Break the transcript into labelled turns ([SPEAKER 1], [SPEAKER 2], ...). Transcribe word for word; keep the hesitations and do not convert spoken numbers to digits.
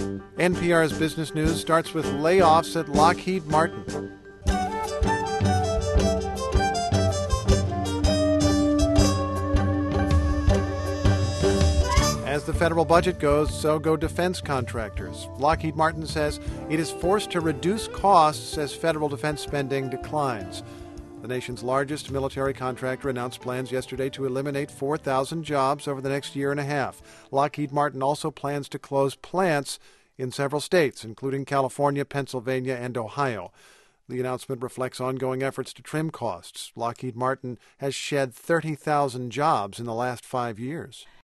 [SPEAKER 1] N P R's Business News starts with layoffs at Lockheed Martin. As the federal budget goes, so go defense contractors. Lockheed Martin says it is forced to reduce costs as federal defense spending declines. The nation's largest military contractor announced plans yesterday to eliminate four thousand jobs over the next year and a half. Lockheed Martin also plans to close plants in several states, including California, Pennsylvania, and Ohio. The announcement reflects ongoing efforts to trim costs. Lockheed Martin has shed thirty thousand jobs in the last five years.